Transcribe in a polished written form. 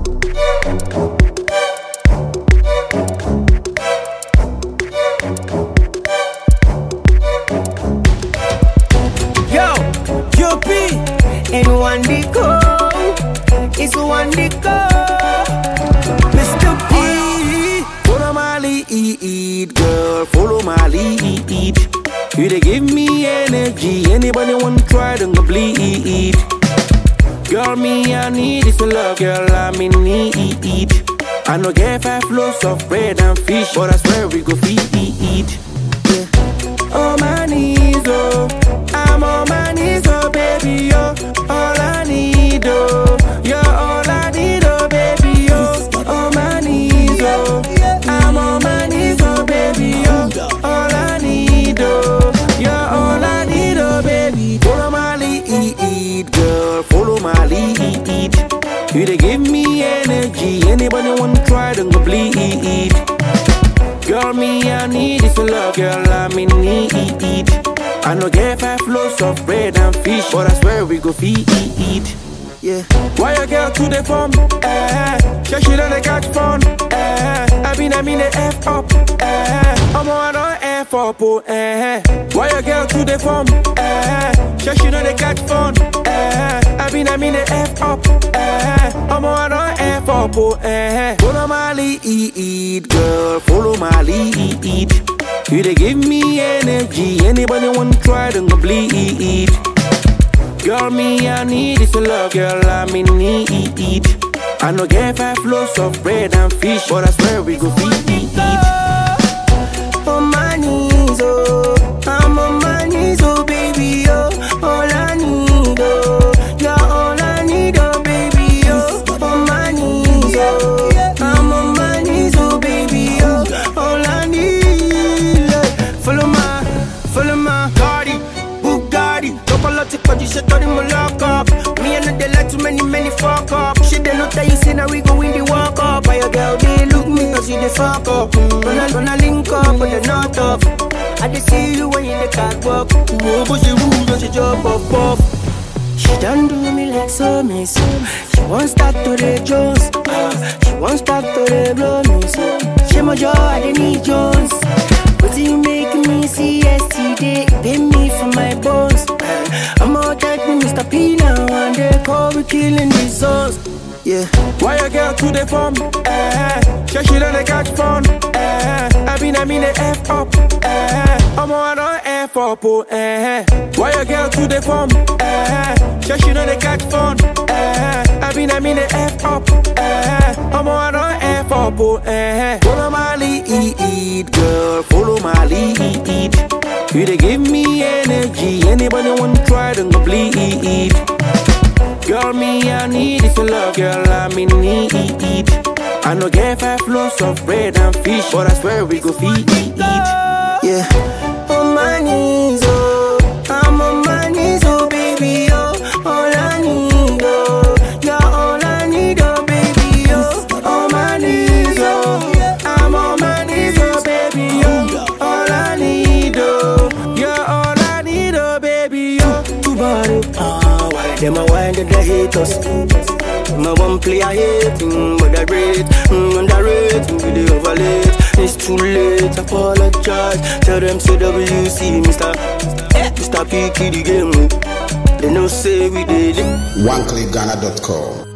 Yo, P, and one day go, it's one day go. Mr. P, follow my lead, girl, follow my lead. You they give me energy, anybody want to try, don't go bleed. Girl, me, I need is a love, girl, I'm in need. I know get 5 loaves of bread and fish, but I swear we go feed. Yeah. On my knees, oh, I'm on my knees, oh, baby, oh, all I need, oh, you're all I need, oh, baby, oh, on my knees, oh, I'm on my knees, oh, baby, oh, all I need, oh, you're all I need, oh, baby. Follow my lead, girl, follow my lead. You they give me energy, anybody want to try, don't go bleed. Girl, me, I need is a love, girl, I'm in need. I know get 5 loaves of bread and fish, but I swear we go feed. Yeah. Why a girl to the phone? She don't catch phone. I mean the F up. I'm on F up. Why a girl to the phone? She don't catch phone. I mean the F up. I'm on F up. Follow my lead, girl, follow my lead. You they give me energy, anybody want to try, don't go bleed. Girl, me, I need is a love, girl, I'm in need. I know get 5 loaves of bread and fish, but I swear we go feed. on my knees, oh, I'm on my knees, oh, baby, oh, all I need, oh, you're all I need, oh, baby, oh, on my knees, oh, I'm on my knees, oh, baby, oh, all I need, yeah. Follow my Cardi, Bugatti, couple of tick, but you should turn him a lock up. Me and they like too many fuck up. Shit, they know that you say now we go in the walk up. By your girl, they look me cause you the fuck up. When I link up, but they're not tough. I just see you when you in the catwalk. Whoa, but you move, don't you jump up. She done do me like so, me so. She won't start to the Jones. She won't start to the blow me so. She my jaw, I didn't need Jones. But you make me see yesterday, pay me for my bones. I'm out at me, Mr. P now, and they call me killing these souls. Yeah. Why a girl to the phone? She don't catch phone. I mean the F up. I'm on F up. Why a girl to the phone? She don't catch phone. I mean the F up. I'm on F up. Follow my lead, girl, follow my lead. You they give me energy, anybody want to try, don't go bleed. Girl, me, I need is a love, girl, I'm in need. I know get 5 loaves of bread and fish, but I swear we go feed. Yeah. On my knees, oh, I'm on my knees, oh, baby, oh, all I need, oh, you're all I need, oh, baby, oh, on my knees, oh, I'm on my knees, oh, baby, oh, all I need, oh, you're all I need, oh, baby, oh. Too bad, why them a wind and they hate us? My one play I hate, but I rate, underrate, we they overlate. It's too late, apologize. Tell them CWC, Mr. P, kid the game. They know say we did it. OneClickGhana.com